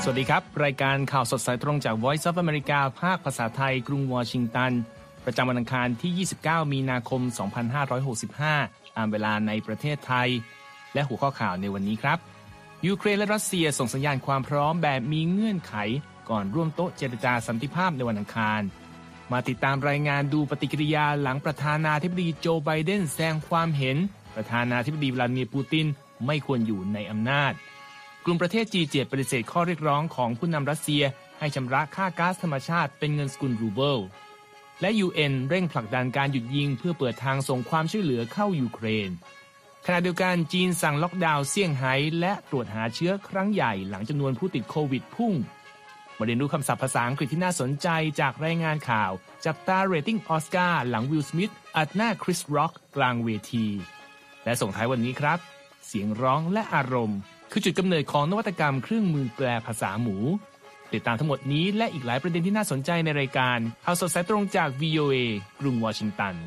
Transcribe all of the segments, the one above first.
สวัสดีครับรายการข่าวสดสายตรงจาก Voice of America ภาคภาษาไทยกรุงวอชิงตันประจำวันอังคารที่29มีนาคม2565ตามเวลาในประเทศไทยและหัวข้อข่าวในวันนี้ครับยูเครนและรัสเซียส่งสัญญาณความพร้อมแบบมีเงื่อนไขก่อนร่วมโต๊ะเจรจาสันติภาพในวันอังคารมาติดตามรายงานดูปฏิกิริยาหลังประธานาธิบดีโจไบเดนแสดงความเห็นประธานาธิบดีวลาดิเมียร์ปูตินไม่ควรอยู่ในอำนาจกลุ่มประเทศ G7 ปฏิเสธข้อเรียกร้องของผู้นำรัสเซียให้ชำระค่าก๊าซธรรมชาติเป็นเงินสกุลรูเบิลและ UN เร่งผลักดันการหยุดยิงเพื่อเปิดทางส่งความช่วยเหลือเข้ายูเครนขณะเดียวกันจีนสั่งล็อกดาวน์เซี่ยงไฮ้และตรวจหาเชื้อครั้งใหญ่หลังจำนวนผู้ติดโควิดพุ่งมาเรียนรู้คำศัพท์ภาษาอังกฤษที่น่าสนใจจากรายงานข่าวจับตาเรตติ้งออสการ์หลังวิล สมิธอัดหน้าคริส ร็อกกลางเวทีและส่งท้ายวันนี้ครับเสียงร้องและอารมณ์คือจุดกำเนิดของนวัตกรรมเครื่องมือแปลภาษาหมูติดตามทั้งหมดนี้และอีกหลายประเด็นที่น่าสนใจในรายการข่าวสดสายตรงจาก VOA กรุงวอชิงตัน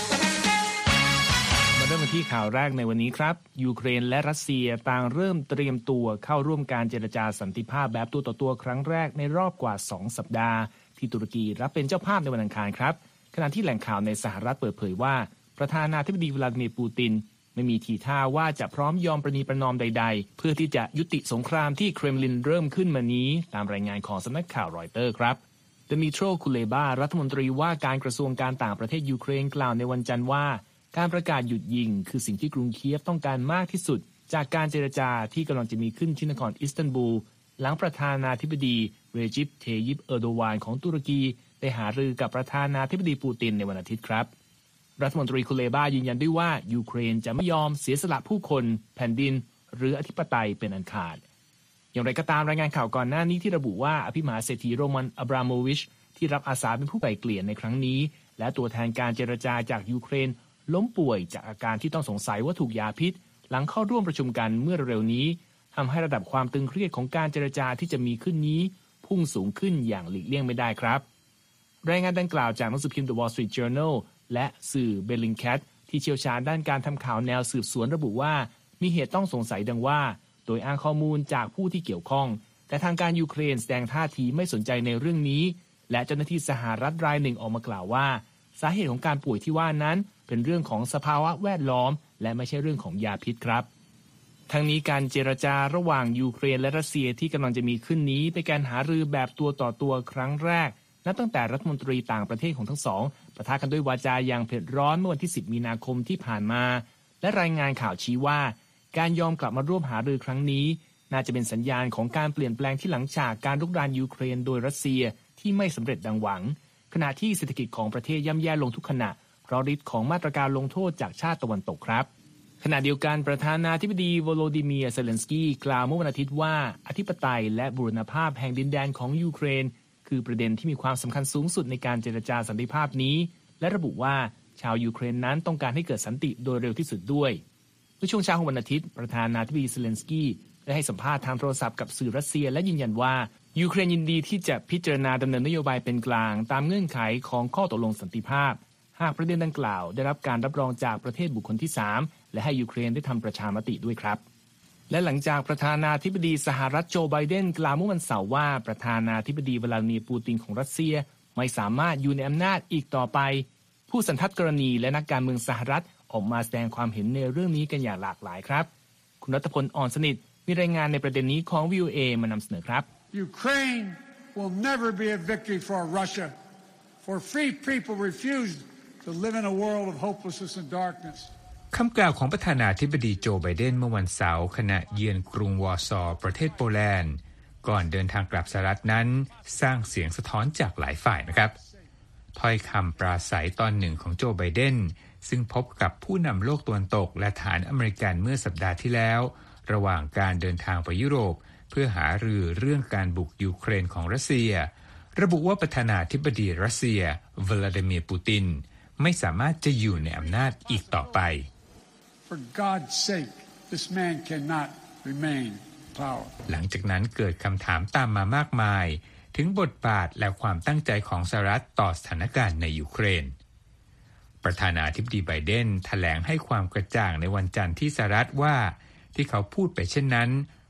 มาเริ่มกันที่ข่าวแรกในวันนี้ครับยูเครนและรัสเซียต่างเริ่มเตรียมตัวเข้าร่วมการเจรจาสันติภาพแบบตัวต่อตัวครั้งแรกในรอบกว่า2สัปดาห์ที่ตุรกีรับเป็นเจ้าภาพในวันอังคารครับขณะที่แหล่งข่าวในสหรัฐเปิดเผยว่าประธานาธิบดีวลาดิเมียร์ปูตินไม่มีทีท่าว่าจะพร้อมยอมประนีประนอมใดๆเพื่อที่จะยุติสงครามที่เครมลินเริ่มขึ้นมานี้ตามรายงานของสำนักข่าวรอยเตอร์ครับดมิโตร คูเลบารัฐมนตรีว่าการกระทรวงการต่างประเทศยูเครนกล่าวในวันจันทร์ว่าการประกาศหยุดยิงคือสิ่งที่กรุงเคียฟต้องการมากที่สุดจากการเจรจาที่กำลังจะมีขึ้นที่นครอิสตันบูลหลังประธานาธิบดีเรจิป เทยิป เออร์โดวานของตุรกีได้หารือกับประธานาธิบดีปูตินในวันอาทิตย์ครับรัฐมนตรีคูเลบายืนยันด้วยว่ายูเครนจะไม่ยอมเสียสละผู้คนแผ่นดินหรืออธิปไตยเป็นอันขาดอย่างไรก็ตามรายงานข่าวก่อนหน้านี้ที่ระบุว่าอภิมหาเศรษฐีโรมันอับราโมวิชที่รับอาสาเป็นผู้ไกล่เกลี่ยในครั้งนี้และตัวแทนการเจรจาจากยูเครนล้มป่วยจากอาการที่ต้องสงสัยว่าถูกยาพิษหลังเข้าร่วมประชุมกันเมื่อเร็วนี้ทำให้ระดับความตึงเครียดของการเจรจาที่จะมีขึ้นนี้พุ่งสูงขึ้นอย่างหลีกเลี่ยงไม่ได้ครับรายงานดังกล่าวจากหนังสือพิมพ์ The Wall Street Journalและสื่อเบลลิงแคทที่เชี่ยวชาญด้านการทำข่าวแนวสืบสวนระบุว่ามีเหตุต้องสงสัยดังว่าโดยอ้างข้อมูลจากผู้ที่เกี่ยวข้องแต่ทางการยูเครนแสดงท่าทีไม่สนใจในเรื่องนี้และเจ้าหน้าที่สหรัฐรายหนึ่งออกมากล่าวว่าสาเหตุของการป่วยที่ว่านั้นเป็นเรื่องของสภาวะแวดล้อมและไม่ใช่เรื่องของยาพิษครับทั้งนี้การเจรจาระหว่างยูเครนและรัสเซียที่กำลังจะมีขึ้นนี้เป็นการหารือแบบตัวต่อตัวครั้งแรกนับตั้งแต่รัฐมนตรีต่างประเทศของทั้งสองปะทะกันด้วยวาจาอย่างเผ็ดร้อนเมื่อวันที่10มีนาคมที่ผ่านมาและรายงานข่าวชี้ว่าการยอมกลับมาร่วมหารือครั้งนี้น่าจะเป็นสัญญาณของการเปลี่ยนแปลงที่หลังจากการรุกรานยูเครนโดยรัสเซียที่ไม่สำเร็จดังหวังขณะที่เศรษฐกิจของประเทศย่ำแย่ลงทุกขณะเพราะฤทธิ์ของมาตรการลงโทษจากชาติตะวันตกครับขณะเดียวกันประธานาธิบดีโวโลดิเมียร์เซเลนสกี้กล่าวเมื่อวันอาทิตย์ว่าอธิปไตยและบูรณภาพแห่งดินแดนของยูเครนคือประเด็นที่มีความสำคัญสูงสุดในการเจรจาสันติภาพนี้และระบุว่าชาวยูเครนนั้นต้องการให้เกิดสันติโดยเร็วที่สุดด้วยเมื่อช่วงเช้าของวันอาทิตย์ประธานาธิบดีเซเลนสกี้ได้ให้สัมภาษณ์ทางโทรศัพท์กับสื่อรัสเซียและยืนยันว่ายูเครนยินดีที่จะพิจารณาดำเนินนโยบายเป็นกลางตามเงื่อนไขของข้อตกลงสันติภาพหากประเด็นดังกล่าวได้รับการรับรองจากประเทศบุคคลที่3และให้ยูเครนได้ทำประชามติด้วยครับและหลังจากประธานาธิบดีสหรัฐโจไบเดนกล่าวเมื่อวันเสาร์ว่าประธานาธิบดีวลาดิเมียร์ปูตินของรัสเซียไม่สามารถอยู่ในอำนาจอีกต่อไปผู้สันทัดกรณีและนักการเมืองสหรัฐออกมาแสดงความเห็นในเรื่องนี้กันอย่างหลากหลายครับคุณรัตพล อ่อนสนิทมีรายงานในประเด็นนี้ของ VOA มานำเสนอครับ Ukraine will never be a victory for Russia for free people refused to live in a world of hopelessness and darkness คำกล่าวของประธานาธิบดีโจไบเดนเมื่อวันเสาร์ขณะเยือนกรุงวอร์ซอประเทศโปแลนด์ก่อนเดินทางกลับสหรัฐนั้นสร้างเสียงสะท้อนจากหลายฝ่ายนะครับถ้อยคำปราศัยตอนหนึ่งของโจไบเดนซึ่งพบกับผู้นำโลกตะวันตกและฐานอเมริกันเมื่อสัปดาห์ที่แล้วระหว่างการเดินทางไปยุโรปเพื่อหารือเรื่องการบุกยูเครนของรัสเซียระบุว่าประธานาธิบดีรัสเซียวลาดิเมียร์ปูตินไม่สามารถจะอยู่ในอำนาจอีกต่อไป For God's sake, this man cannot remain in power. หลังจากนั้นเกิดคำถามตามมามากมายถึงบทบาทและความตั้งใจของสหรัฐต่อสถานการณ์ในยูเครนประธานาธิบดีไบเดนแถลงให้ความกระจ่างในวันจันทร์ที่สหรัฐว่าที่เขาพูดไปเช่นนั้น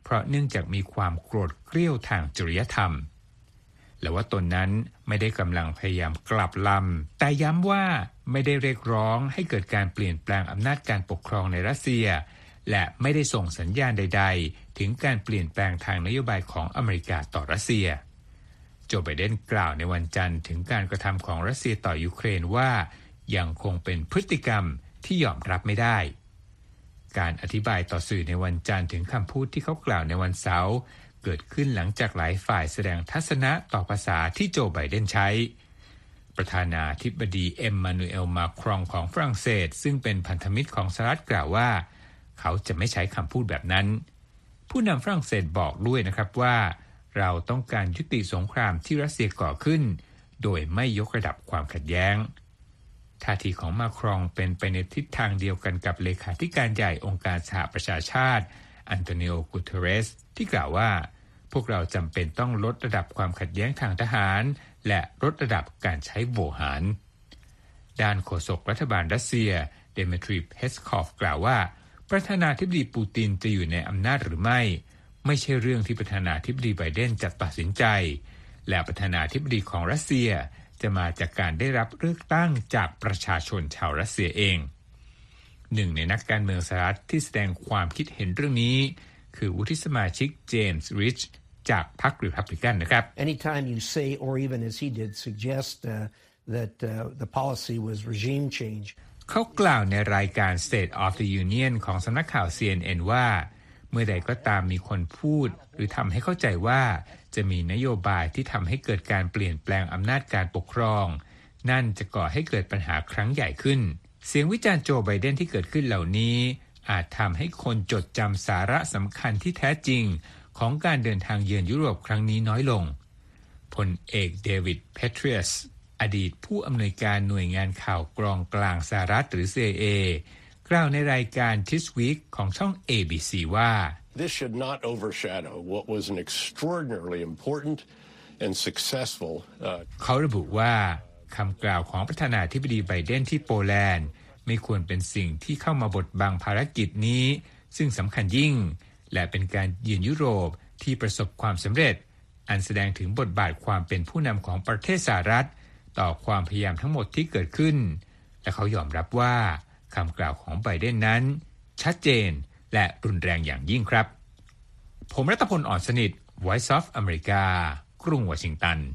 เพราะเนื่องจากมีความโกรธเกรี้ยวทางจริยธรรมและว่าตนนั้นไม่ได้กำลังพยายามกลับลำแต่ย้ำว่าไม่ได้เรียกร้องให้เกิดการเปลี่ยนแปลงอำนาจการปกครองในรัสเซียและไม่ได้ส่งสัญญาณใดๆถึงการเปลี่ยนแปลงทางนโยบายของอเมริกาต่อรัสเซียโจไบเดนกล่าวในวันจันทร์ถึงการกระทำของรัสเซียต่อยูเครนว่ายังคงเป็นพฤติกรรมที่ยอมรับไม่ได้การอธิบายต่อสื่อในวันจันทร์ถึงคำพูดที่เขากล่าวในวันเสาร์เกิดขึ้นหลังจากหลายฝ่ายแสดงทัศนะต่อภาษาที่โจไบเดนใช้ประธานาธิบดีเอ็มมานูเอลมาครองของฝรั่งเศสซึ่งเป็นพันธมิตรของสหรัฐกล่าวว่าเขาจะไม่ใช้คำพูดแบบนั้นผู้นำฝรั่งเศสบอกด้วยนะครับว่าเราต้องการยุติสงครามที่รัสเซียก่อขึ้นโดยไม่ยกระดับความขัดแย้งท่าทีของมาครองเป็นไปในทิศทางเดียวกันกับเลขาธิการใหญ่องค์การสหประชาชาติอันโตนิโอ กูเทเรสที่กล่าวว่าพวกเราจำเป็นต้องลดระดับความขัดแย้งทางทหารและลดระดับการใช้โวหารด้านโฆษกรัฐบาลรัสเซียเดมิทรี เพสคอฟกล่าวว่าประธานาธิบดีปูตินจะอยู่ในอำนาจหรือไม่ใช่เรื่องที่ประธานาธิบดีไบเดนจะตัดสินใจและประธานาธิบดีของรัสเซียจะมาจากการได้รับเลือกตั้งจากประชาชนชาวรัสเซียเองหนึ่งในนักการเมืองสหรัฐที่แสดงความคิดเห็นเรื่องนี้คือวุฒิสมาชิกเจมส์ริชจากพรรครีพับลิกันนะครับ Anytime you say or even as he did suggest that the policy was regime change เขากล่าวในรายการ State of the Union ของสำนักข่าว CNN ว่าเมื่อใดก็ตามมีคนพูดหรือทำให้เข้าใจว่าจะมีนโยบายที่ทำให้เกิดการเปลี่ยนแปลงอำนาจการปกครองนั่นจะก่อให้เกิดปัญหาครั้งใหญ่ขึ้นเสียงวิจารณ์โจไบเดนที่เกิดขึ้นเหล่านี้อาจทำให้คนจดจำสาระสำคัญที่แท้จริงของการเดินทางเยือนยุโรปครั้งนี้น้อยลงพลเอกเดวิด เพเทรียสอดีตผู้อำนวยการหน่วยงานข่าวกรองกลางสหรัฐหรือ CIA กล่าวในรายการ This Week ของช่อง ABC ว่า This should not overshadow what was an extraordinarily important and successful เขาระบุว่าคำกล่าวของประธานาธิบดีไบเดนที่โปแลนด์ไม่ควรเป็นสิ่งที่เข้ามาบดบังภารกิจนี้ซึ่งสำคัญยิ่งและเป็นการเยือนยุโรปที่ประสบความสำเร็จอันแสดงถึงบทบาทความเป็นผู้นำของประเทศสหรัฐต่อความพยายามทั้งหมดที่เกิดขึ้นและเขายอมรับว่าคำกล่าวของไบเดนนั้นชัดเจนและรุนแรงอย่างยิ่งครับผมรัตพล อ่อนสนิท Voice of America กรุงวอชิงตัน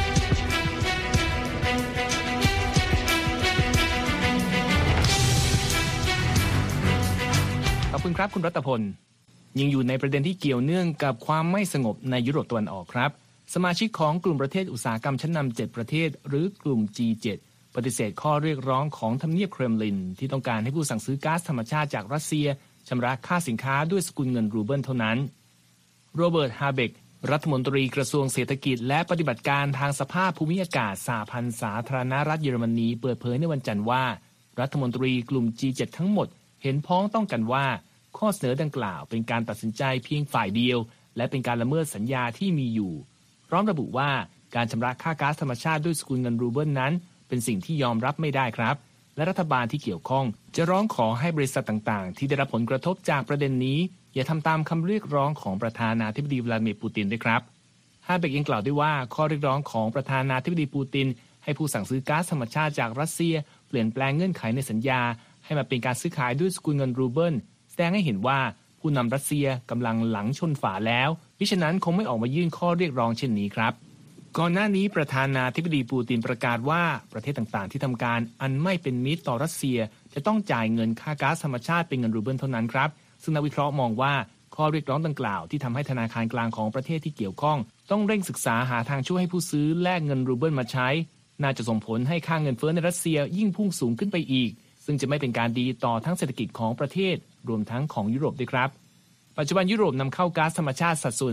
ขอบคุณครับคุณรัตพลยังอยู่ในประเด็นที่เกี่ยวเนื่องกับความไม่สงบในยุโรปตะวันออกครับสมาชิกของกลุ่มประเทศอุตสาหกรรมชั้นนำ7ประเทศหรือกลุ่ม G7 ปฏิเสธข้อเรียกร้องของทำเนียบเครมลินที่ต้องการให้ผู้สั่งซื้อก๊าซธรรมชาติจากรัสเซียชำระค่าสินค้าด้วยสกุลเงินรูเบิลเท่านั้นโรเบิร์ต ฮาเบกรัฐมนตรีกระทรวงเศรษฐกิจและปฏิบัติการทางสภาพภูมิอากาศสหพันธ์สาธารณรัฐเยอรมนีเปิดเผยในวันจันทร์ว่ารัฐมนตรีกลุ่ม G7 ทั้งหมดเห็นพ้องต้องกันว่าข้อเสนอดังกล่าวเป็นการตัดสินใจเพียงฝ่ายเดียวและเป็นการละเมิดสัญญาที่มีอยู่พร้อมระบุว่าการชำระค่าก๊าซธรรมชาติด้วยสกุลเงินรูเบิลนั้นเป็นสิ่งที่ยอมรับไม่ได้ครับและรัฐบาลที่เกี่ยวข้องจะร้องขอให้บริษัทต่างๆที่ได้รับผลกระทบจากประเด็นนี้อย่าทำตามคำเรียกร้องของประธานาธิบดีวลาดิเมียร์ปูตินด้วยครับฮาเบกยังกล่าวด้วยว่าข้อเรียกร้องของประธานาธิบดีปูตินให้ผู้สั่งซื้อก๊าซธรรมชาติจากรัสเซียเปลี่ยนแปลงเงื่อนไขในสัญญาให้มาเป็นการซื้อขายด้วยสกุลเงินรูเบิลแสดงให้เห็นว่าผู้นำรัสเซียกำลังหลังชนฝาแล้วมิฉะนั้นคงไม่ออกมายื่นข้อเรียกร้องเช่นนี้ครับก่อนหน้านี้ประธานาธิบดีปูตินประกาศว่าประเทศต่างๆที่ทำการอันไม่เป็นมิตรต่อรัสเซียจะต้องจ่ายเงินค่าก๊าซธรรมชาติเป็นเงินรูเบิลเท่านั้นครับซึ่งนักวิเคราะห์มองว่าข้อเรียกร้องดังกล่าวที่ทำให้ธนาคารกลางของประเทศที่เกี่ยวข้องต้องเร่งศึกษาหาทางช่วยให้ผู้ซื้อแลกเงินรูเบิลมาใช้น่าจะส่งผลให้ค่าเงินเฟ้อในรัสเซียยิ่งพุ่งสูงขึ้นไปอีกซึ่งจะไม่เป็นการดีต่อทั้งเศรษฐกิจของประเทศรวมทั้งของยุโรปด้วยครับปัจจุบันยุโรปนำเข้าก๊าซธรรมชาติสัดส่วน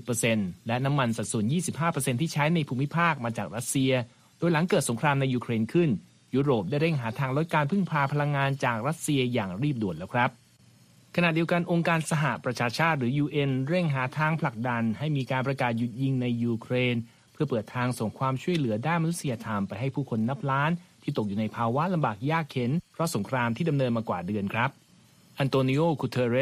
40% และน้ำมันสัดส่วน 25% ที่ใช้ในภูมิภาคมาจากรัสเซียโดยหลังเกิดสงครามในยูเครนขึ้นยุโรปได้เร่งหาทางลดการพึ่งพาพลังงานจากรัสเซียอย่างรีบด่วนแล้วครับขณะเดียวกันองค์การสหประชาชาติหรือ UN เร่งหาทางผลักดันให้มีการประกาศหยุดยิงในยูเครนเพื่อเปิดทางส่งความช่วยเหลือด้านมนุษยธรรมไปให้ผู้คนนับล้านที่ตกอยู่ในภาวะลำบากยากเข็ญเพราะสงครามที่ดำเนินมากว่าเดือนครับอันโตนิโอ กูเทเรสเล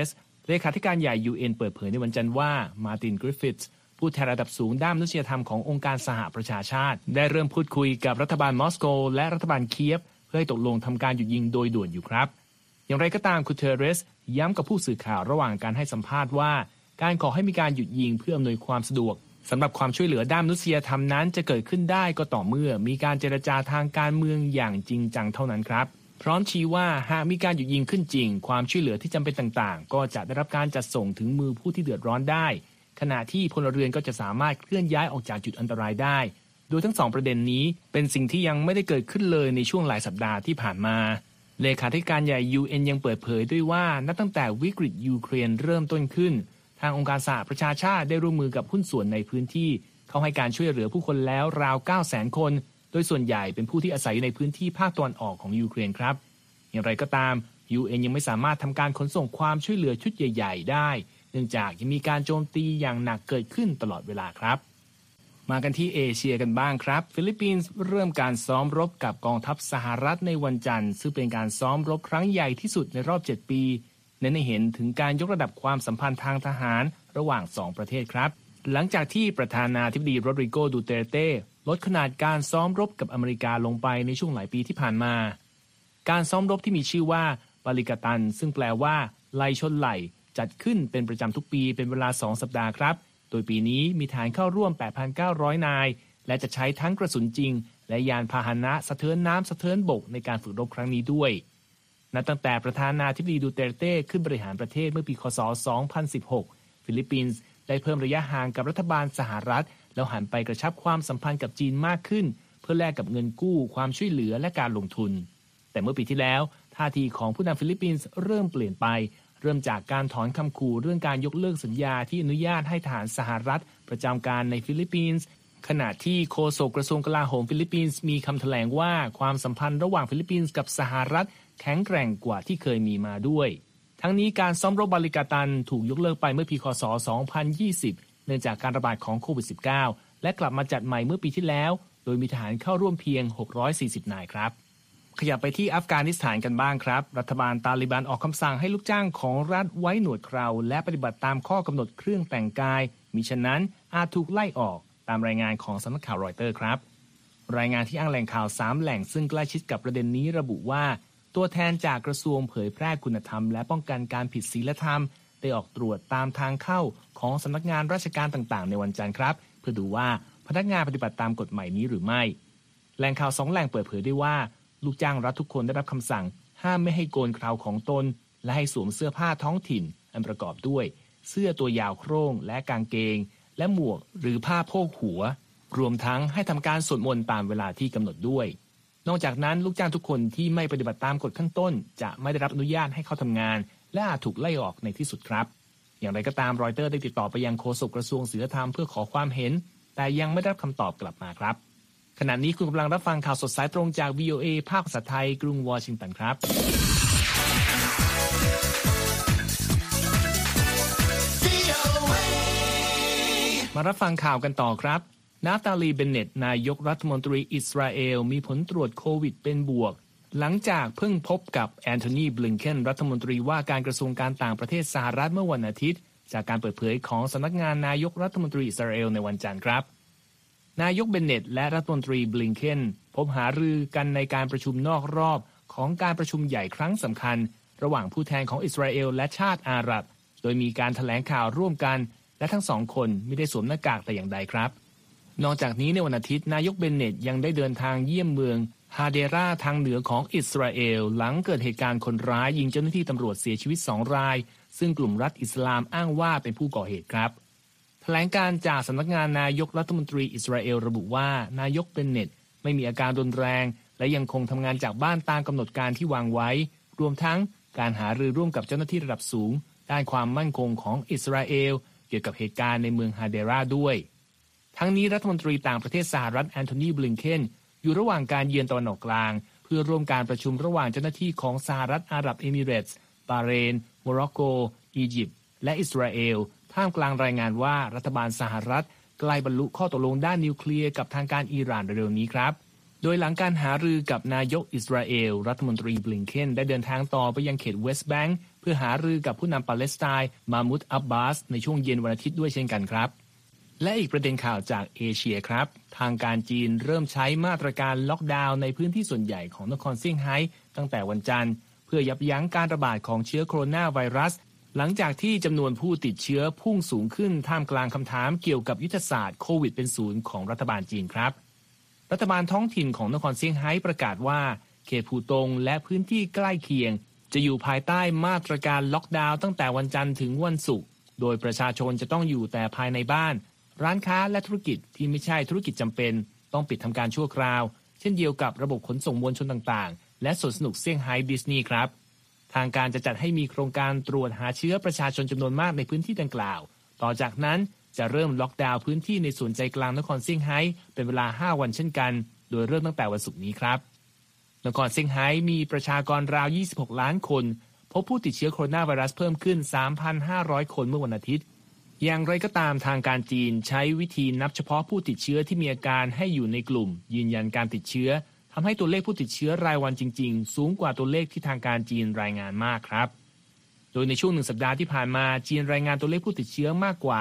เลขาธิการใหญ่ UN เปิดเผยในวันจันทร์ว่ามาร์ติน กริฟฟิธส์ผู้แทนระดับสูงด้านมนุษยธรรมขององค์การสหประชาชาติได้เริ่มพูดคุยกับรัฐบาลมอสโกและรัฐบาลเคียฟเพื่อให้ตกลงทำการหยุดยิงโดยด่วนอยู่ครับอย่างไรก็ตามกูเทเรสย้ำกับผู้สื่อข่าวระหว่างการให้สัมภาษณ์ว่าการขอให้มีการหยุดยิงเพื่ออำนวยความสะดวกสำหรับความช่วยเหลือด้านมนุษยธรรมนั้นจะเกิดขึ้นได้ก็ต่อเมื่อมีการเจรจาทางการเมืองอย่างจริงจังเท่านั้นครับพร้อมชี้ว่าหากมีการหยุดยิงขึ้นจริงความช่วยเหลือที่จำเป็นต่างๆก็จะได้รับการจัดส่งถึงมือผู้ที่เดือดร้อนได้ขณะที่พลเรือนก็จะสามารถเคลื่อนย้ายออกจากจุดอันตรายได้โดยทั้งสองประเด็นนี้เป็นสิ่งที่ยังไม่ได้เกิดขึ้นเลยในช่วงหลายสัปดาห์ที่ผ่านมาเลขาธิการใหญ่ UN ยังเปิดเผยด้วยว่านับตั้งแต่วิกฤตยูเครนเริ่มต้นขึ้นทางองค์การสหประชาชาติได้ร่วมมือกับหุ้นส่วนในพื้นที่เข้าให้การช่วยเหลือผู้คนแล้วราว 900,000 คนโดยส่วนใหญ่เป็นผู้ที่อาศัยอยู่ในพื้นที่ภาคตะวันออกของยูเครนครับอย่างไรก็ตาม UN ยังไม่สามารถทำการขนส่งความช่วยเหลือชุดใหญ่ๆได้เนื่องจากยังมีการโจมตีอย่างหนักเกิดขึ้นตลอดเวลาครับมากันที่เอเชียกันบ้างครับฟิลิปปินส์เริ่มการซ้อมรบกับกองทัพสหรัฐในวันจันทร์ซึ่งเป็นการซ้อมรบครั้งใหญ่ที่สุดในรอบ7ปีเน้นให้เห็นถึงการยกระดับความสัมพันธ์ทางทหารระหว่าง2ประเทศครับหลังจากที่ประธานาธิบดีโรดริโก ดูเตเต้ลดขนาดการซ้อมรบกับอเมริกาลงไปในช่วงหลายปีที่ผ่านมาการซ้อมรบที่มีชื่อว่าปาลิกาตันซึ่งแปลว่าไหลชนไหลจัดขึ้นเป็นประจำทุกปีเป็นเวลา2สัปดาห์ครับโดยปีนี้มีฐานเข้าร่วม 8,900 นายและจะใช้ทั้งกระสุนจริงและยานพาหนะสะเทินน้ำสะเทินบกในการฝึกรบครั้งนี้ด้วยนับตั้งแต่ประธานาธิบดีดูเตเต้ขึ้นบริหารประเทศเมื่อปีค.ศ. 2016ฟิลิปปินส์ได้เพิ่มระยะห่างกับรัฐบาลสหรัฐแล้วหันไปกระชับความสัมพันธ์กับจีนมากขึ้นเพื่อแลกกับเงินกู้ความช่วยเหลือและการลงทุนแต่เมื่อปีที่แล้วท่าทีของผู้นำฟิลิปปินส์เริ่มเปลี่ยนไปเริ่มจากการถอนคำขู่เรื่องการยกเลิกสัญญาที่อนุญาตให้ทหารสหรัฐประจำการในฟิลิปปินส์ขณะที่โฆษกกระทรวงกลาโหมฟิลิปปินส์มีคำแถลงว่าความสัมพันธ์ระหว่างฟิลิปปินส์กับสหรัฐแข็งแกร่งกว่าที่เคยมีมาด้วยทั้งนี้การซ้อมรบบาลิกาตันถูกยกเลิกไปเมื่อปีค.ศ. 2020เนื่องจากการระบาดของโควิด -19 และกลับมาจัดใหม่เมื่อปีที่แล้วโดยมีทหารเข้าร่วมเพียง640นายครับขยับไปที่อัฟกานิสถานกันบ้างครับรัฐบาลตาลิบันออกคำสั่งให้ลูกจ้างของรัฐไว้หนวดเคราและปฏิบัติตามข้อกำหนดเครื่องแต่งกายมิฉะนั้นอาจถูกไล่ออกตามรายงานของสำนักข่าวรอยเตอร์ครับรายงานที่อ้างแหล่งข่าว3แหล่งซึ่งใกล้ชิดกับประเด็นนี้ระบุว่าตัวแทนจากกระทรวงเผยแพร่คุณธรรมและป้องกันการผิดศีลธรรมได้ออกตรวจตามทางเข้าของสำนักงานราชการต่างๆในวันจันทร์ครับเพื่อดูว่าพนักงานปฏิบัติตามกฎหมายนี้หรือไม่แหล่งข่าว2แหล่งเปิดเผยได้ว่าลูกจ้างรัฐทุกคนได้รับคำสั่งห้ามไม่ให้โกนเคราของตนและให้สวมเสื้อผ้าท้องถิ่นอันประกอบด้วยเสื้อตัวยาวโคร่งและกางเกงและหมวกหรือผ้าโพกหัวรวมทั้งให้ทำการสวดมนต์ตามเวลาที่กำหนดด้วยนอกจากนั้นลูกจ้างทุกคนที่ไม่ปฏิบัติตามกฎข้างต้นจะไม่ได้รับอนุญาตให้เข้าทำงานและอาจถูกไล่ออกในที่สุดครับอย่างไรก็ตามรอยเตอร์ได้ติดต่อไปยังโฆษกกระทรวงศีลธรรมเพื่อขอความเห็นแต่ยังไม่ได้รับคำตอบกลับมาครับขณะนี้คุณกำลังรับฟังข่าวสดสายตรงจาก VOA ภาคภาษาไทยกรุงวอชิงตันครับมารับฟังข่าวกันต่อครับนาตาลี เบนเน็ตนายกรัฐมนตรีอิสราเอลมีผลตรวจโควิดเป็นบวกหลังจากเพิ่งพบกับแอนโทนี บลิงเคนรัฐมนตรีว่าการกระทรวงการต่างประเทศสหรัฐเมื่อวันอาทิตย์จากการเปิดเผยของสำนักงานนายกรัฐมนตรีอิสราเอลในวันจันทร์ครับนายกเบนเน็ตและรัฐมนตรีบลิงเคนพบหารือกันในการประชุมนอกรอบของการประชุมใหญ่ครั้งสำคัญระหว่างผู้แทนของอิสราเอลและชาติอาหรับโดยมีการแถลงข่าวร่วมกันและทั้งสองคนไม่ได้สวมหน้ากากแต่อย่างใดครับนอกจากนี้ในวันอาทิตย์นายกเบนเน็ตยังได้เดินทางเยี่ยมเมืองฮาเดราทางเหนือของอิสราเอลหลังเกิดเหตุการณ์คนร้ายยิงเจ้าหน้าที่ตำรวจเสียชีวิต2รายซึ่งกลุ่มรัฐอิสลามอ้างว่าเป็นผู้ก่อเหตุครับแถลงการจากสำนักงานนายกรัฐมนตรีอิสราเอลระบุว่านายกเบนเน็ตไม่มีอาการรุนแรงและยังคงทำงานจากบ้านตามกำหนดการที่วางไว้รวมทั้งการหารือร่วมกับเจ้าหน้าที่ระดับสูงด้านความมั่นคงของอิสราเอลเกี่ยวกับเหตุการณ์ในเมืองฮาเดราด้วยทั้งนี้รัฐมนตรีต่างประเทศสหรัฐแอนโทนี บลิงเคนอยู่ระหว่างการเยือนตะวันออกกลางเพื่อร่วมการประชุมระหว่างเจ้าหน้าที่ของสหรัฐอาหรับเอมิเรตส์บาห์เรนโมร็อกโกอียิปต์และอิสราเอลท่ามกลางรายงานว่ารัฐบาลสหรัฐใกล้บรรลุข้อตกลงด้านนิวเคลียร์กับทางการอิหร่านเร็วๆนี้ครับโดยหลังการหารือกับนายกอิสราเอลรัฐมนตรีบลิงเคนได้เดินทางต่อไปยังเขตเวสต์แบงก์เพื่อหารือกับผู้นำปาเลสไตน์มามุดอับบาสในช่วงเย็นวันอาทิตย์ด้วยเช่นกันครับและอีกประเด็นข่าวจากเอเชียครับทางการจีนเริ่มใช้มาตรการล็อกดาวน์ในพื้นที่ส่วนใหญ่ของนครเซี่ยงไฮ้ตั้งแต่วันจันทร์เพื่อยับยั้งการระบาดของเชื้อโคโรนาไวรัสหลังจากที่จำนวนผู้ติดเชื้อพุ่งสูงขึ้นท่ามกลางคำถามเกี่ยวกับยุทธศาสตร์โควิดเป็นศูนย์ของรัฐบาลจีนครับรัฐบาลท้องถิ่นของนครเซี่ยงไฮ้ประกาศว่าเขตผู่ตงและพื้นที่ใกล้เคียงจะอยู่ภายใต้มาตรการล็อกดาวน์ตั้งแต่วันจันทร์ถึงวันศุกร์โดยประชาชนจะต้องอยู่แต่ภายในบ้านร้านค้าและธุรกิจที่ไม่ใช่ธุรกิจจำเป็นต้องปิดทำการชั่วคราวเช่นเดียวกับระบบขนส่งมวลชนต่างๆและสวนสนุกเซี่ยงไฮ้ดิสนีย์ครับทางการจะจัดให้มีโครงการตรวจหาเชื้อประชาชนจำนวนมากในพื้นที่ดังกล่าวต่อจากนั้นจะเริ่มล็อกดาวน์พื้นที่ในส่วนใจกลางนครเซี่ยงไฮ้เป็นเวลา5วันเช่นกันโดยเริ่มตั้งแต่วันศุกร์นี้ครับนครเซี่ยงไฮ้มีประชากรราว26ล้านคนพบผู้ติดเชื้อโคโรนาไวรัสเพิ่มขึ้น 3,500 คนเมื่อวันอาทิตย์อย่างไรก็ตามทางการจีนใช้วิธีนับเฉพาะผู้ติดเชื้อที่มีอาการให้อยู่ในกลุ่มยืนยันการติดเชื้อทำให้ตัวเลขผู้ติดเชื้อรายวันจริงๆสูงกว่าตัวเลขที่ทางการจีนรายงานมากครับโดยในช่วง1สัปดาห์ที่ผ่านมาจีนรายงานตัวเลขผู้ติดเชื้อมากกว่า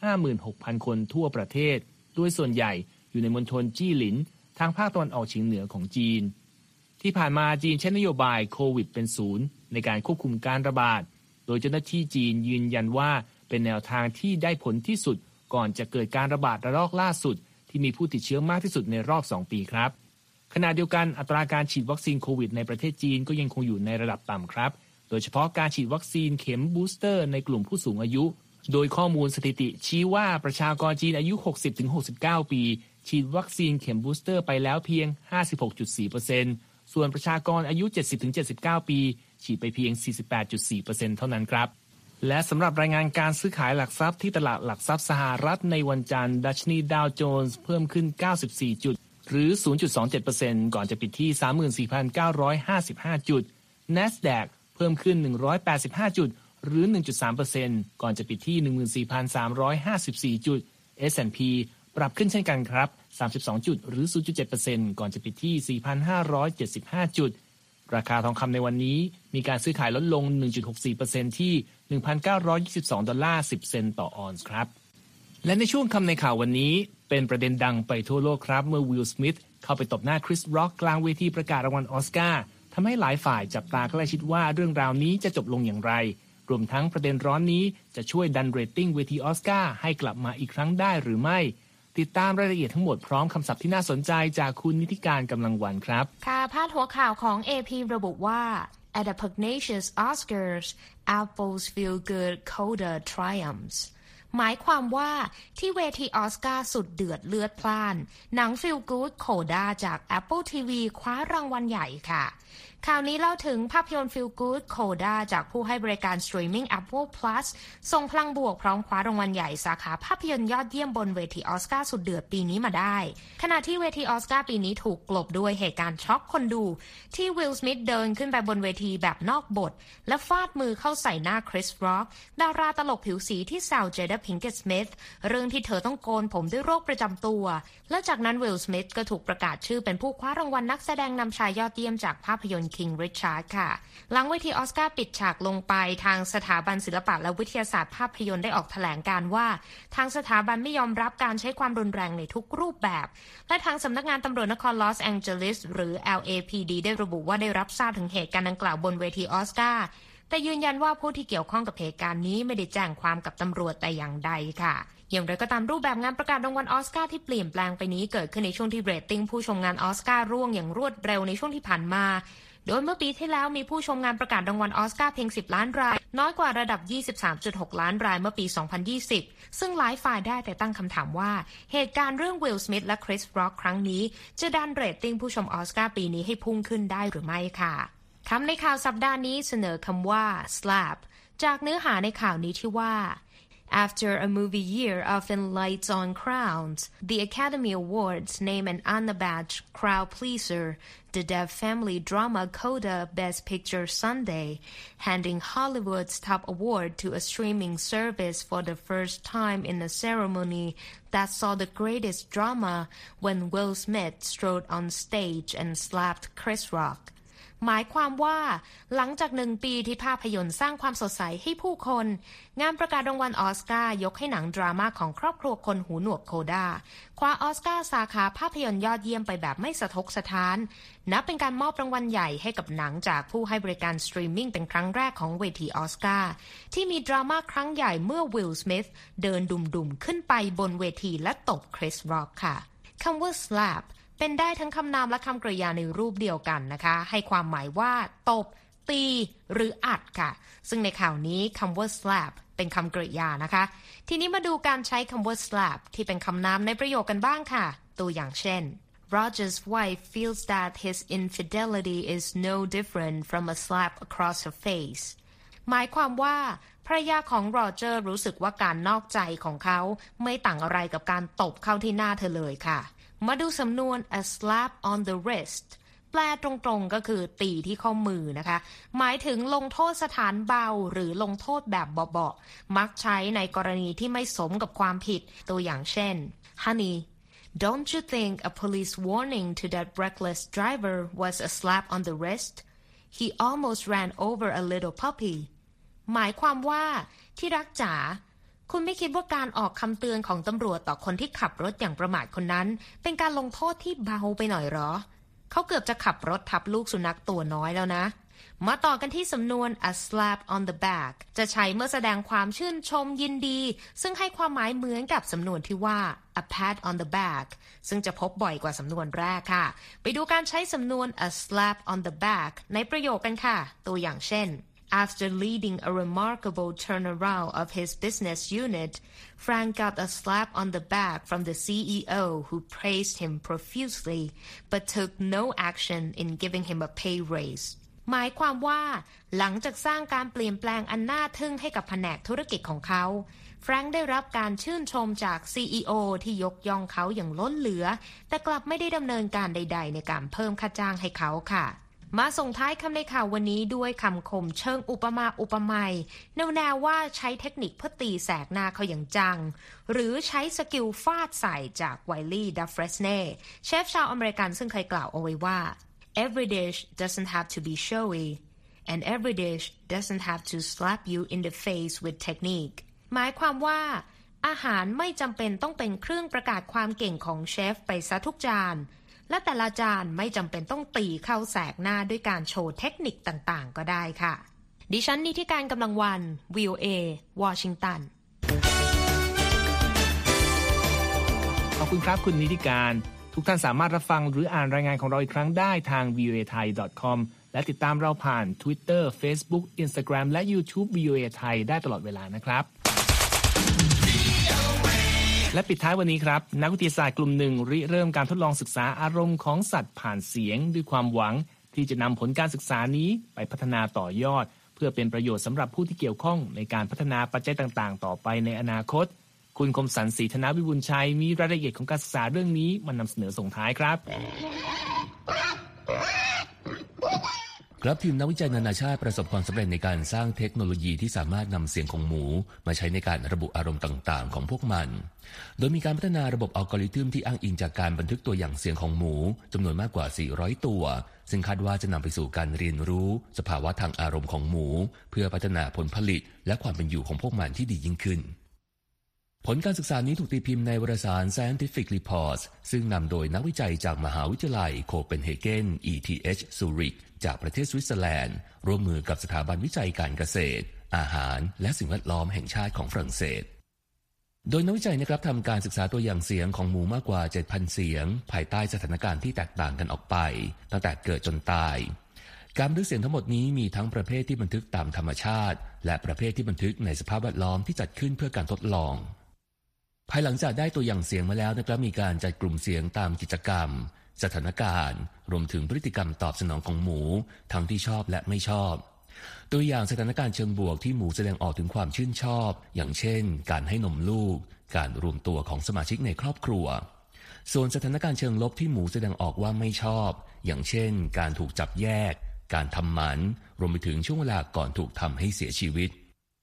56,000 คนทั่วประเทศโดยส่วนใหญ่อยู่ในมณฑลจี้หลินทางภาคตะวันออกเฉียงเหนือของจีนที่ผ่านมาจีนใช้นโยบายโควิดเป็นศูนย์ในการควบคุมการระบาดโดยเจ้าหน้าที่จีนยืนยันว่าเป็นแนวทางที่ได้ผลที่สุดก่อนจะเกิดการระบาดระลอกล่าสุดที่มีผู้ติดเชื้อมากที่สุดในรอบ2ปีครับขณะเดียวกันอัตราการฉีดวัคซีนโควิดในประเทศจีนก็ยังคงอยู่ในระดับต่ำครับโดยเฉพาะการฉีดวัคซีนเข็มบูสเตอร์ในกลุ่มผู้สูงอายุโดยข้อมูลสถิติชี้ว่าประชากรจีนอายุ 60-69 ปีฉีดวัคซีนเข็มบูสเตอร์ไปแล้วเพียง 56.4% ส่วนประชากรอายุ 70-79 ปีฉีดไปเพียง 48.4% เท่านั้นครับและสำหรับรายงานการซื้อขายหลักทรัพย์ที่ตลาดหลักทรัพย์สหรัฐในวันจันทร์ดัชนีดาวโจนส์เพิ่มขึ้น94จุดหรือ 0.27% ก่อนจะปิดที่ 34,955 จุด NASDAQ เพิ่มขึ้น185จุดหรือ 1.3% ก่อนจะปิดที่ 14,354 จุด S&P ปรับขึ้นเช่นกันครับ32จุดหรือ 0.7% ก่อนจะปิดที่ 4,575 จุดราคาทองคำในวันนี้มีการซื้อขายลดลง 1.64% ที่ $1,922.10 ต่อออนซ์ครับและในช่วงคำในข่าววันนี้เป็นประเด็นดังไปทั่วโลกครับเมื่อวิล สมิธเข้าไปตบหน้าคริส ร็อกกลางเวทีประกาศรางวัลออสการ์ทำให้หลายฝ่ายจับตาใกล้ชิดว่าเรื่องราวนี้จะจบลงอย่างไรรวมทั้งประเด็นร้อนนี้จะช่วยดันเรตติ้งเวทีออสการ์ให้กลับมาอีกครั้งได้หรือไม่ติดตามรายละเอียดทั้งหมดพร้อมคำศัพท์ที่น่าสนใจจากคุณนิติการกำลังวันครับค่ะพาดหัวข่าวของ AP ระบุว่า At the pugnacious Oscars Apple's feel-good coda triumphs หมายความว่าที่เวทีออสการ์สุดเดือดเลือดพล่านหนัง Feel Good Coda จาก Apple TV คว้ารางวัลใหญ่ค่ะข่าวนี้เล่าถึงภาพยนตร์ Feel Good Coda จากผู้ให้บริการสตรีมมิ่ง Apple Plus ส่งพลังบวกพร้อมคว้ารางวัลใหญ่สาขาภาพยนตร์ยอดเยี่ยมบนเวทีออสการ์สุดเดือดปีนี้มาได้ขณะที่เวทีออสการ์ปีนี้ถูกกลบด้วยเหตุการณ์ช็อกคนดูที่วิล สมิธเดินขึ้นไปบนเวทีแบบนอกบทและฟาดมือเข้าใส่หน้าคริส ร็อกดาราตลกผิวสีที่แซวเจด้า พิงเกต สมิธเรื่องที่เธอต้องโกนผมด้วยโรคประจำตัวและจากนั้นวิล สมิธก็ถูกประกาศชื่อเป็นผู้คว้ารางวัลนักแสดงนำชายยอดเยี่ยมจากภาพยนตร์ King Richard ค่ะหลังเวทีออสการ์ปิดฉากลงไปทางสถาบันศิลปะและวิทยาศาสตร์ภาพยนตร์ได้ออกแถลงการว่าทางสถาบันไม่ยอมรับการใช้ความรุนแรงในทุกรูปแบบและทางสำนักงานตำรวจนครลอสแองเจลิสหรือ LAPD ได้ระบุว่าได้รับทราบถึงเหตุการณ์ดังกล่าวบนเวทีออสการ์แต่ยืนยันว่าผู้ที่เกี่ยวข้องกับเหตุการณ์นี้ไม่ได้แจ้งความกับตำรวจแต่อย่างใดค่ะอย่างไรก็ตามรูปแบบงานประกาศรางวัลออสการ์ที่เปลี่ยนแปลงไปนี้เกิดขึ้นในช่วงที่เรตติ้งผู้ชมงานออสการ์ร่วงอย่างรวดเร็วในช่วงที่ผ่านมาโดยเมื่อปีที่แล้วมีผู้ชมงานประกาศรางวัลออสการ์เพียง10ล้านรายน้อยกว่าระดับ 23.6 ล้านรายเมื่อปี 2020 ซึ่งหลายฝ่ายได้แต่ตั้งคำถามว่าเหตุการณ์เรื่องวิล สมิธและคริส ร็อกครั้งนี้จะดันเรตติ้งผู้ชมออสการ์ปีนี้ให้พุ่งขึ้นได้หรือไม่ค่ะคำในข่าวสัปดาห์นี้เสนอคำว่า slap จากเนื้อหาในข่าวนี้ที่ว่าAfter a movie year of lights on crowns, the Academy Awards name an unabashed crowd pleaser, the Depp family drama Coda Best Picture Sunday, handing Hollywood's top award to a streaming service for the first time in a ceremony that saw the greatest drama when Will Smith strode on stage and slapped Chris Rock.หหมายความว่าหลังจาก1 ปีที่ภาพยนตร์สร้างความสดใสให้ผู้คนงานประกาศรางวัลออสการ์ยกให้หนังดราม่าของครอบครัวคนหูหนวกโคด้าคว้าออสการ์สาขาภาพยนตร์ยอดเยี่ยมไปแบบไม่สะทกสะท้านนับเป็นการมอบรางวัลใหญ่ให้กับหนังจากผู้ให้บริการสตรีมมิ่งเป็นครั้งแรกของเวทีออสการ์ที่มีดราม่าครั้งใหญ่เมื่อวิล สมิธเดินดุ่มๆขึ้นไปบนเวทีและตบคริส ร็อกค่ะคำว่า slapเป็นได้ทั้งคำนามและคำกริยาในรูปเดียวกันนะคะให้ความหมายว่าตบตีหรืออัดค่ะซึ่งในข่าวนี้คำว่า slap เป็นคำกริยานะคะทีนี้มาดูการใช้คำว่า slap ที่เป็นคำนามในประโยคกันบ้างค่ะตัวอย่างเช่น Roger's wife feels that his infidelity is no different from a slap across her face หมายความว่าภรรยาของโรเจอร์รู้สึกว่าการนอกใจของเขาไม่ต่างอะไรกับการตบเข้าที่หน้าเธอเลยค่ะมาดูสำนวน a slap on the wrist แปลตรงๆก็คือตีที่ข้อมือนะคะหมายถึงลงโทษสถานเบาหรือลงโทษแบบเบาๆมักใช้ในกรณีที่ไม่สมกับความผิดตัวอย่างเช่น Honey, don't you think a police warning to that reckless driver was a slap on the wrist? He almost ran over a little puppy. หมายความว่าที่รักจ๋าคุณไม่คิดว่าการออกคำเตือนของตำรวจต่อคนที่ขับรถอย่างประมาทคนนั้นเป็นการลงโทษที่เบาไปหน่อยหรอเขาเกือบจะขับรถทับลูกสุนัขตัวน้อยแล้วนะมาต่อกันที่สำนวน a slap on the back จะใช้เมื่อแสดงความชื่นชมยินดีซึ่งให้ความหมายเหมือนกับสำนวนที่ว่า a pat on the back ซึ่งจะพบบ่อยกว่าสำนวนแรกค่ะไปดูการใช้สำนวน a slap on the back ในประโยคกันค่ะตัวอย่างเช่นAfter leading a remarkable turnaround of his business unit, Frank got a slap on the back from the CEO who praised him profusely but took no action in giving him a pay raise. หมายความว่าหลังจากสร้างการเปลี่ยนแปลงอันน่าทึ่งให้กับแผนกธุรกิจของเขาแฟรงค์ได้รับการชื่นชมจาก CEO ที่ยกย่องเขาอย่างล้นเหลือแต่กลับไม่ได้ดำเนินการใดๆในการเพิ่มค่าจ้างให้เขาค่ะมาส่งท้ายคำในข่าววันนี้ด้วยคำคมเชิงอุปมาอุปไมยแนวว่าใช้เทคนิคเพื่อตีแสกหน้าเขาอย่างจังหรือใช้สกิลฟาดใส่จากไวลี่ดัฟเฟรสเน่เชฟชาวอเมริกันซึ่งเคยกล่าวเอาไว้ว่า Every dish doesn't have to be showy and every dish doesn't have to slap you in the face with technique หมายความว่าอาหารไม่จำเป็นต้องเป็นเครื่องประกาศความเก่งของเชฟไปซะทุกจานและแต่ละจานไม่จำเป็นต้องตีเข้าแสกหน้าด้วยการโชว์เทคนิคต่างๆก็ได้ค่ะดิฉันนิติการกำลังวัน VOA วอชิงตันขอบคุณครับคุณนิติการทุกท่านสามารถรับฟังหรืออ่านรายงานของเราอีกครั้งได้ทาง voathai.com และติดตามเราผ่าน Twitter Facebook Instagram และ YouTube VOA Thai ได้ตลอดเวลานะครับและปิดท้ายวันนี้ครับนักวิทยาศาสตร์กลุ่มหนึ่งริเริ่มการทดลองศึกษาอารมณ์ของสัตว์ผ่านเสียงด้วยความหวังที่จะนำผลการศึกษานี้ไปพัฒนาต่อยอดเพื่อเป็นประโยชน์สำหรับผู้ที่เกี่ยวข้องในการพัฒนาปัจจัยต่างๆต่อไปในอนาคตคุณคมสันต์ศรีธนวิบูลย์ชัยมีรายละเอียดของการศึกษาเรื่องนี้มานำเสนอส่งท้ายครับครับทีมนักวิจัยนานาชาติประสบความสำเร็จในการสร้างเทคโนโลยีที่สามารถนำเสียงของหมูมาใช้ในการระบุอารมณ์ต่างๆของพวกมันโดยมีการพัฒนาระบบอัลกอริทึมที่อ้างอิงจากการบันทึกตัวอย่างเสียงของหมูจำนวนมากกว่า400ตัวซึ่งคาดว่าจะนำไปสู่การเรียนรู้สภาวะทางอารมณ์ของหมูเพื่อพัฒนาผลผลิตและความเป็นอยู่ของพวกมันที่ดียิ่งขึ้นผลการศึกษานี้ถูกตีพิมพ์ในวารสาร Scientific Reports ซึ่งนำโดยนักวิจัยจากมหาวิทยาลัยโคเปนเฮเกน ETH ซูริกจากประเทศสวิตเซอร์แลนด์ร่วมมือกับสถาบันวิจัยการเกษตรอาหารและสิ่งแวดล้อมแห่งชาติของฝรั่งเศสโดยนักวิจัยนะครับทำการศึกษาตัวอย่างเสียงของหมูมากกว่า 7,000 เสียงภายใต้สถานการณ์ที่แตกต่างกันออกไปตั้งแต่เกิดจนตายการบันทึกเสียงทั้งหมดนี้มีทั้งประเภทที่บันทึกตามธรรมชาติและประเภทที่บันทึกในสภาพแวดล้อมที่จัดขึ้นเพื่อการทดลองภายหลังจากได้ตัวอย่างเสียงมาแล้วนะครับมีการจัดกลุ่มเสียงตามกิจกรรมสถานการณ์รวมถึงพฤติกรรมตอบสนองของหมูทั้งที่ชอบและไม่ชอบตัวอย่างสถานการณ์เชิงบวกที่หมูแสดงออกถึงความชื่นชอบอย่างเช่นการให้นมลูกการรวมตัวของสมาชิกในครอบครัวส่วนสถานการณ์เชิงลบที่หมูแสดงออกว่าไม่ชอบอย่างเช่นการถูกจับแยกการทำหมันรวมไปถึงช่วงเวลาก่อนถูกทำให้เสียชีวิต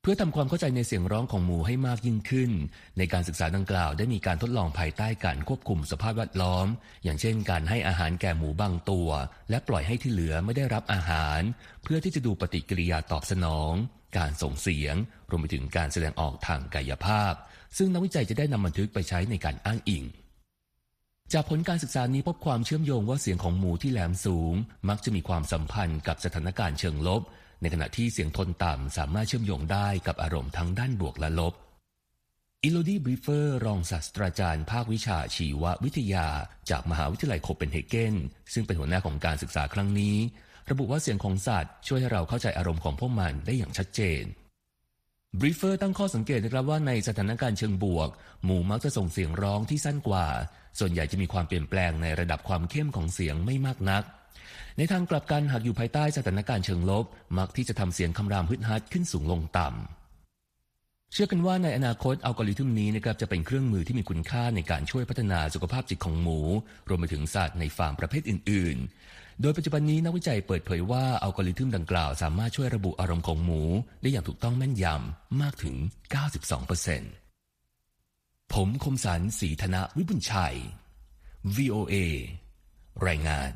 เพื่อทำความเข้าใจในเสียงร้องของหมูให้มากยิ่งขึ้นในการศึกษาดังกล่าวได้มีการทดลองภายใต้การควบคุมสภาพแวดล้อมอย่างเช่นการให้อาหารแก่หมูบางตัวและปล่อยให้ที่เหลือไม่ได้รับอาหารเพื่อที่จะดูปฏิกิริยาตอบสนองการส่งเสียงรวมไปถึงการแสดงออกทางกายภาพซึ่งนักวิจัยจะได้นำบันทึกไปใช้ในการอ้างอิงจากผลการศึกษานี้พบความเชื่อมโยงว่าเสียงของหมูที่แหลมสูงมักจะมีความสัมพันธ์กับสถานการณ์เชิงลบในขณะที่เสียงโทนต่ำสามารถเชื่อมโยงได้กับอารมณ์ทั้งด้านบวกและลบอิโลดี้บริเฟอร์รองศาสตราจารย์ภาควิชาชีววิทยาจากมหาวิทยาลัยโคเปนเฮเกนซึ่งเป็นหัวหน้าของการศึกษาครั้งนี้ระบุว่าเสียงของสัตว์ช่วยให้เราเข้าใจอารมณ์ของพวกมันได้อย่างชัดเจนบริเฟอร์ตั้งข้อสังเกตนะครับว่าในสถานการณ์เชิงบวกหมูมักจะส่งเสียงร้องที่สั้นกว่าส่วนใหญ่จะมีความเปลี่ยนแปลงในระดับความเข้มของเสียงไม่มากนักในทางกลับกันหากอยู่ภายใต้สถานการณ์เชิงลบมักที่จะทำเสียงคำรามฮึดฮัดขึ้นสูงลงต่ำเชื่อกันว่าในอนาคตอัลกอริทึมนี้นะครับจะเป็นเครื่องมือที่มีคุณค่าในการช่วยพัฒนาสุขภาพจิตของหมูรวมไปถึงสัตว์ในฟาร์มประเภทอื่นๆโดยปัจจุบันนี้นักวิจัยเปิดเผยว่าอัลกอริทึมดังกล่าวสามารถช่วยระบุอารมณ์ของหมูได้อย่างถูกต้องแม่นยำมากถึง 92% ผมคมสันต์ ศรีธนวิบุญชัย VOA รายงาน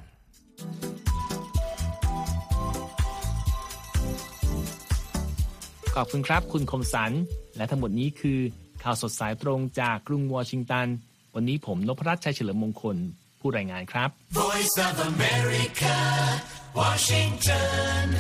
ขอบคุณครับคุณคมสันต์และทั้งหมดนี้คือข่าวสดสายตรงจากกรุงวอชิงตันวันนี้ผมนพรัตน์ชัยเฉลิมมงคลผู้รายงานครับ Voice of America Washington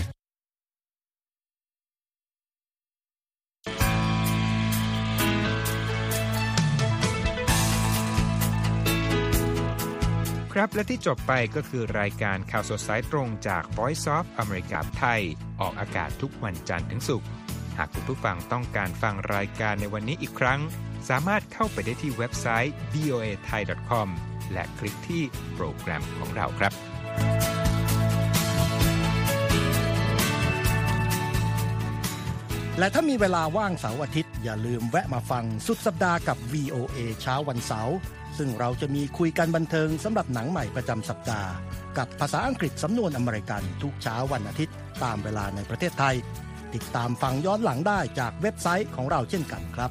ครับและที่จบไปก็คือรายการข่าวสดสายตรงจาก Voice of America ไทยออกอากาศทุกวันจันทร์ถึงศุกร์หากคุณผู้ฟังต้องการฟังรายการในวันนี้อีกครั้งสามารถเข้าไปได้ที่เว็บไซต์ voathai.com และคลิกที่โปรแกรมของเราครับและถ้ามีเวลาว่างเสาร์อาทิตย์อย่าลืมแวะมาฟังสุดสัปดาห์กับ VOA เช้าวันเสาร์ซึ่งเราจะมีคุยกันบันเทิงสำหรับหนังใหม่ประจำสัปดาห์กับภาษาอังกฤษสำนวนอเมริกันทุกเช้าวันอาทิตย์ตามเวลาในประเทศไทยติดตามฟังย้อนหลังได้จากเว็บไซต์ของเราเช่นกันครับ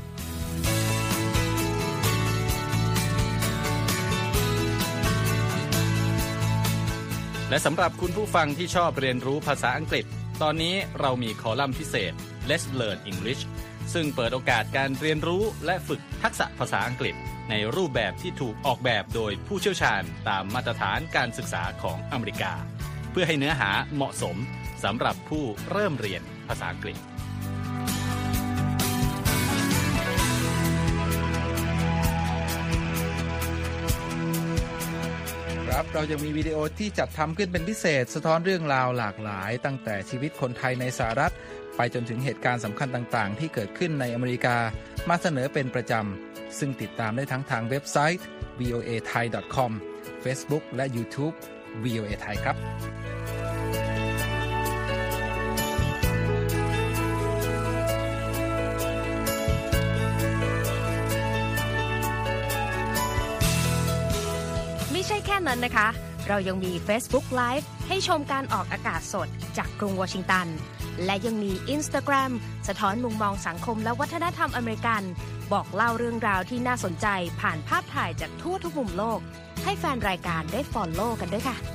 และสำหรับคุณผู้ฟังที่ชอบเรียนรู้ภาษาอังกฤษตอนนี้เรามีคอลัมน์พิเศษ Let's Learn English ซึ่งเปิดโอกาสการเรียนรู้และฝึกทักษะภาษาอังกฤษในรูปแบบที่ถูกออกแบบโดยผู้เชี่ยวชาญตามมาตรฐานการศึกษาของอเมริกาเพื่อให้เนื้อหาเหมาะสมสำหรับผู้เริ่มเรียนภาษาอังกฤษครับเราจะมีวิดีโอที่จัดทำขึ้นเป็นพิเศษสะท้อนเรื่องราวหลากหลายตั้งแต่ชีวิตคนไทยในสหรัฐไปจนถึงเหตุการณ์สำคัญต่างๆที่เกิดขึ้นในอเมริกามาเสนอเป็นประจำซึ่งติดตามได้ทั้งทางเว็บไซต์ voathai.com Facebook และ YouTube VOA Thai ครับไม่ใช่แค่นั้นนะคะเรายังมี Facebook Live ให้ชมการออกอากาศสดจากกรุงวอชิงตันและยังมี Instagram สะท้อนมุมมองสังคมและวัฒนธรรมอเมริกันบอกเล่าเรื่องราวที่น่าสนใจผ่านภาพถ่ายจากทั่วทุกมุมโลกให้แฟนรายการได้ follow กันด้วยค่ะ